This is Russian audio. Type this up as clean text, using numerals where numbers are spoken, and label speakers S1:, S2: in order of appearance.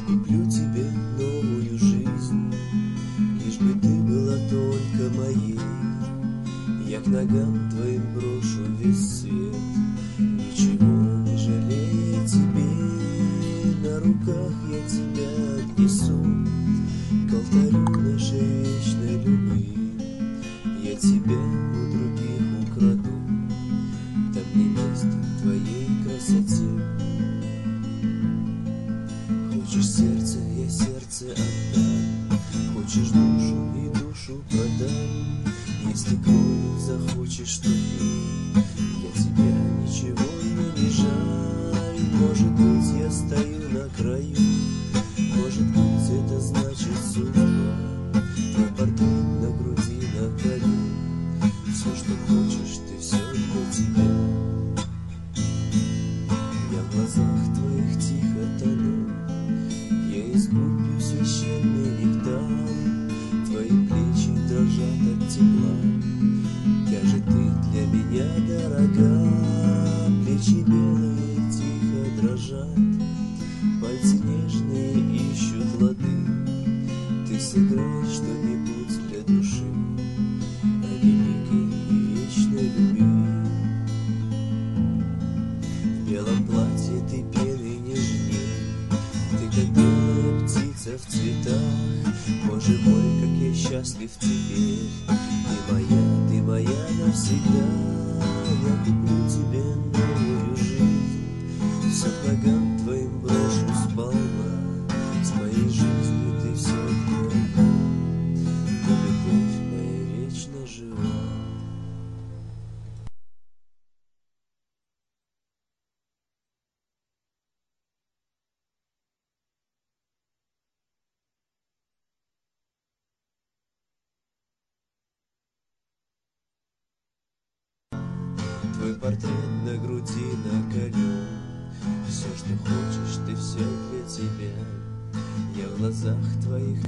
S1: куплю тебе новую жизнь, лишь бы ты была только моей. Я к ногам твоим брошу весь свет, ничего не жалея тебе. На руках я тебя отнесу к алтарю нашей вечной любви. Я тебя у других украду, там не место твоей красоте. Хочешь сердце, я сердце отдам, хочешь душу и душу продам. Если крови захочешь, то пей, для тебя ничего мне не жаль. Может быть, я стою на краю, может быть, это значит судьба. Твой портрет на груди наколю, все, что хочешь, ты все для тебя. Я в глазах твоих тихо тону, я искуплю священный нектар. Твои плечи дрожат от тепла, как же ты для меня дорога. Плечи белые тихо дрожат, пальцы нежные ищут лады. Ты сыграй что-нибудь для души о великой и вечной любви. В белом платье ты пеной нежней, ты как белая птица в цветах. Боже мой, как я счастлив теперь, ты моя навсегда. Я куплю тебе новую жизнь, все к ногам твоим брошу сполна. С моей жизни ты все отняла, но любовь моя вечно жива. Твой портрет на груди наколю, все, что хочешь, ты все для тебя. Я в глазах твоих